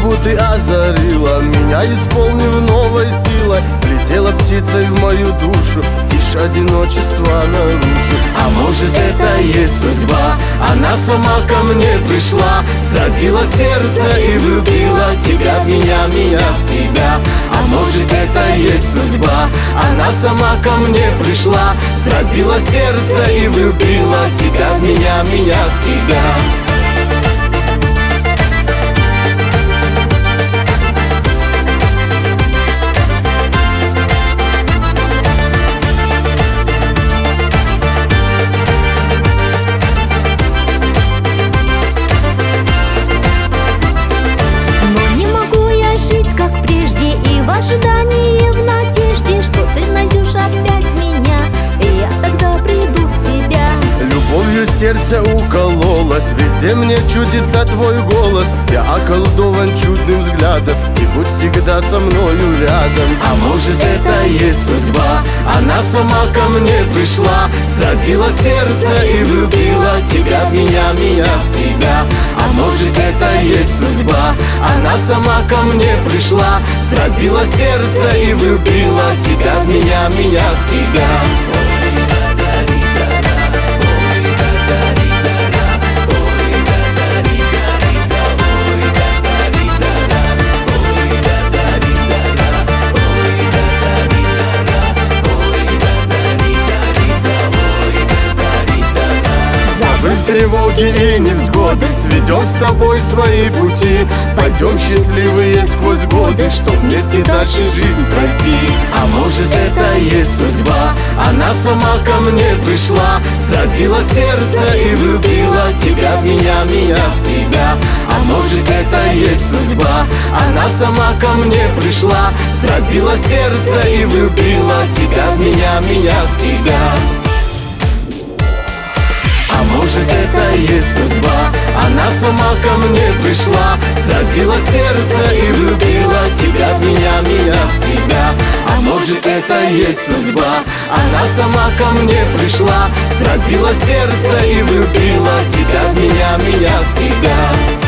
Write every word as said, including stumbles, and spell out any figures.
судьбу ты озарила меня, исполнив новой силой. Летела птицей в мою душу, тишь одиночества наружу. А может, это и есть судьба, она сама ко мне пришла, сразила сердце и влюбила тебя в меня, меня в тебя. А может, это и есть судьба, она сама ко мне пришла, сразила сердце и влюбила тебя в меня, меня в тебя. В ожидании, в надежде, что ты найдешь опять меня, и я тогда приду в себя. Любовью сердце укололось, везде мне чудится твой голос. Я околдован чудным взглядом, и будь всегда со мною рядом. А может, это и есть судьба, она сама ко мне пришла, сразила сердце и влюбила тебя в меня, меня в тебя. А может, это и есть судьба, она сама ко мне пришла, сразила сердце и влюбила тебя в меня, меня в тебя. Тревоги и невзгоды, сведем с тобой свои пути, пойдем счастливые сквозь годы, чтоб вместе дальше жизнь пройти. А может, это и есть судьба, она сама ко мне пришла, сразила сердце и влюбила тебя в меня, меня в тебя. А может, это и есть судьба, она сама ко мне пришла, сразила сердце и влюбила тебя в меня, меня в тебя. А может, это и есть судьба, она сама ко мне пришла, сразила сердце и влюбила тебя в меня, меня в тебя. А может, это и есть судьба, она сама ко мне пришла, сразила сердце и влюбила тебя в меня, меня в тебя.